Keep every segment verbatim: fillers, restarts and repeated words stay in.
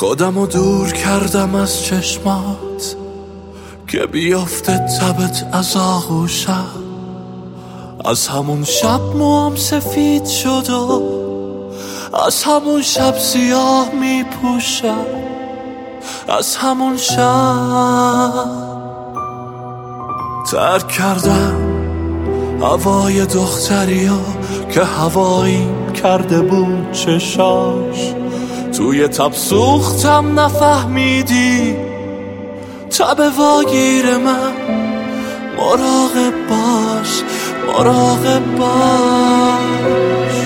خودمو دور کردم از چشمات که بیافته تبت از آغوشم. از همون شب موام سفید شد و از همون شب سیاه می پوشم. از همون شب ترک کردم هوای دختریو که هواییم کرده بود چشاش. توی تب سوختم نفهمیدی تب واگیر من. مراقب باش مراقب باش.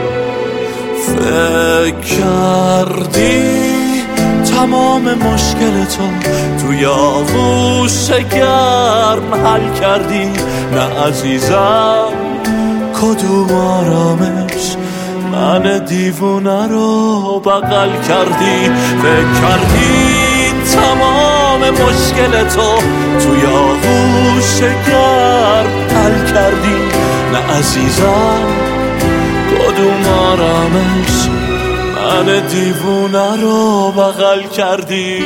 فکر کردی تمام مشکل تو توی آغوش گرم حل کردی؟ نه عزیزم کدوم آرامش من دیوونه رو بغل کردی؟ فکر کردی تمام مشکل تو توی آغوش گرم حل کردی؟ نه عزیزم کدوم آرامش من دیوونه رو بغل کردی؟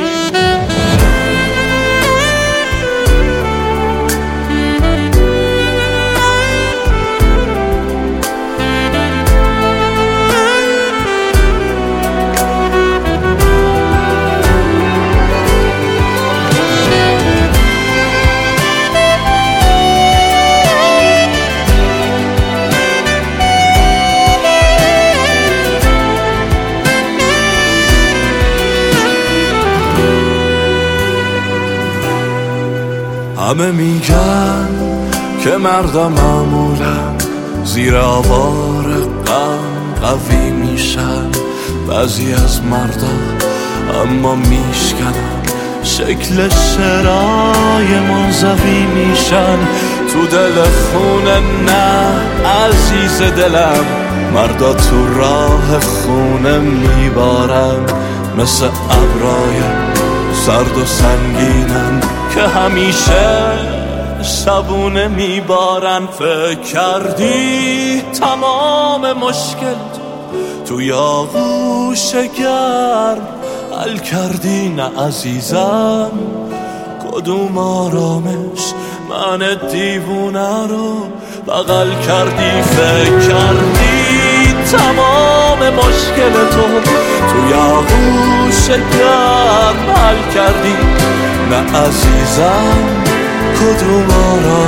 همه میگن که مردم معمولا زیر آوار غم قوی میشن. بعضی از مردا اما میشکنن شکل شعرهای منزوی میشن. تو دل خونه نه عزیز دلم، مردا تو راه خونه میبارن. مثل ابرای سرد و سنگینن که همیشه شبونه میبارن. فکر کردی تمام مشکل توی آغوش گرم حل کردی؟ نه عزیزم کدوم آرامش من دیوونه رو بغل کردی؟ فکر کردی تمام مشکل تو توی آغوش گرم حل کردی؟ نه عزیزم کدوم آرامش